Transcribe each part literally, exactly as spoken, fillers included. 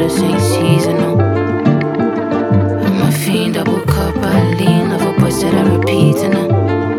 loucura sem seasonal. I'm a fiend, double cup, I lean. Love a voice that I repeat now.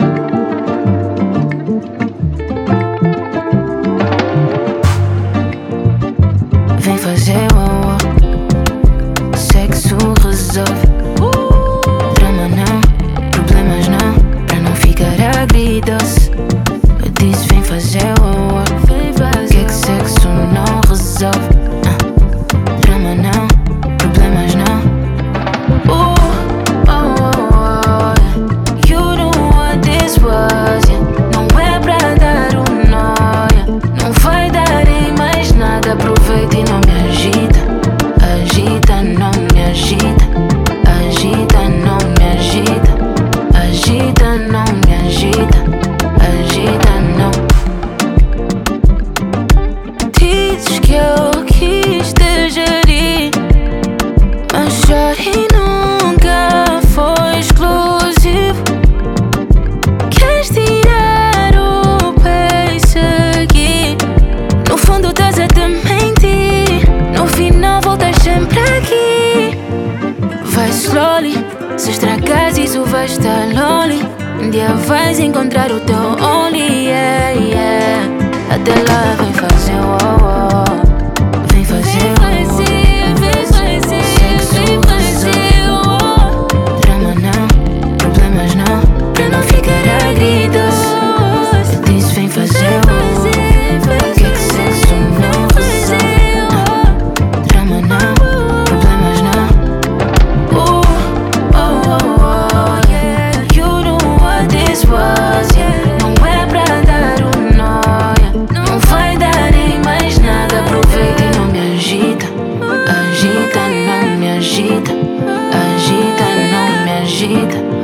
Vem fazer uau, uau. Sexo resolve. Drama não, problemas não. Pra não ficar agridoce. Eu disse vem fazer uau, uau. Que é que sexo não resolve? uh. Drama não, problemas não. uh, oh, oh, oh, yeah. You know what this was, yeah. Não é pra dar um nó, yeah. Não vai dar em mais nada. Aproveita e não me agita. Agita, não me agita. Agita, não me agita. Agita, não me agita. Agita, não. Dizes que eu quis te gerir, mas chorei nunca foi exclusivo. Queres tirar o pé e seguir? No fundo estás a te mentir. No final voltas sempre aqui. Vai slowly, se estragares isso vai estar lonely. Um dia vais encontrar o teu only, yeah, yeah. Até lá vem fazer uau, uau. Vem fazer uau, uau. Sexo resolve. Drama não, problemas não. Pra não ficar agridoce. Eu disse vem fazer uau, uau. Que é que sexo não resolve? uh. Drama não, problemas não. uh, oh, oh, oh, yeah. You know what this was, yeah. Não é pra dar um nó, yeah. Não vai dar em mais nada. Aproveita e não me agita. Agita, não me agita. Agita, não me agita.